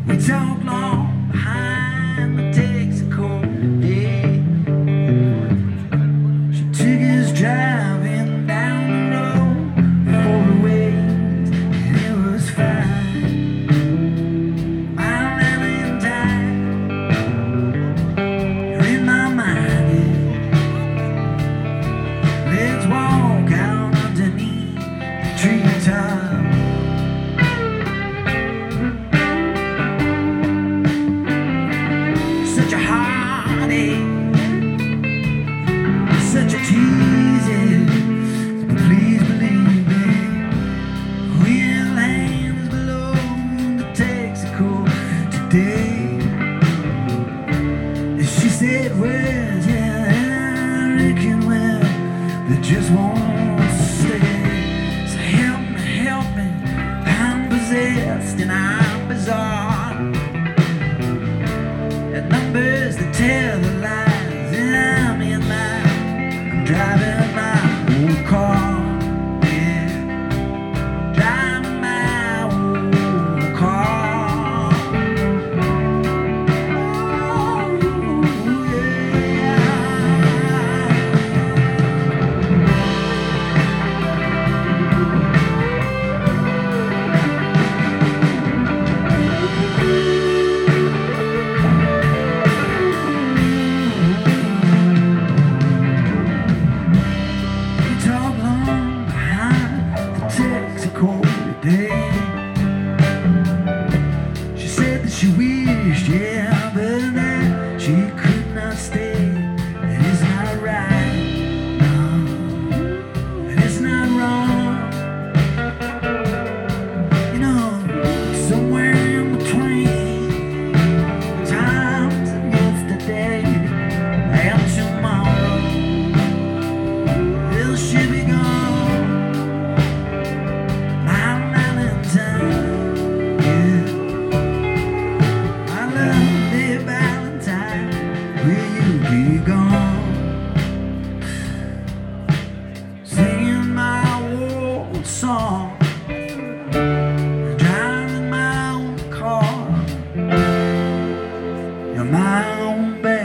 We talked long behind the Texaco today. She took us driving down the road for a ways, and it was fine. My Valentine, you're in my mind. Let's walk out underneath the treetop. Such a heartache, such a teasing. Please believe me, we're lands below the Texaco today. She said, well, yeah, I reckon, well, they just won't stay. So help me, I'm possessed and I'm bizarre. Numbers that tell the lies, and I'm in mine. I'm driving my old car, yeah. Driving my old car. She said that she wished, yeah, but that she could not stay. And it's not right, no, and it's not wrong. You know, somewhere in between times of yesterday and tomorrow, well, she'll be gone. Singing my old song, driving my own car. You're my own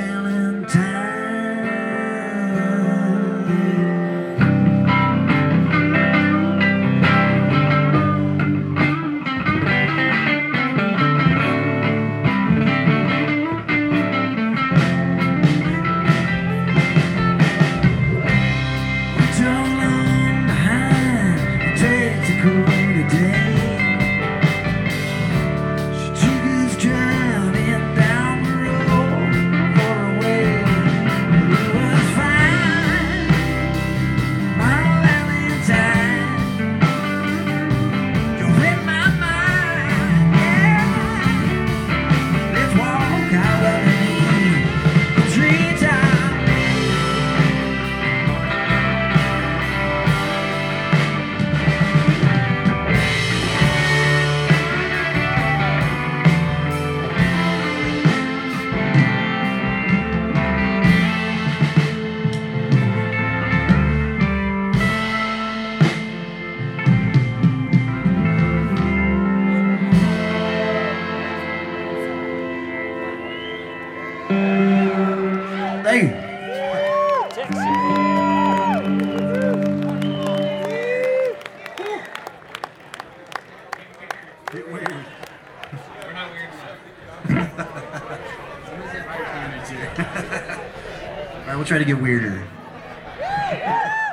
Hey. Get weird. We're not weird. All right, we'll try to get weirder.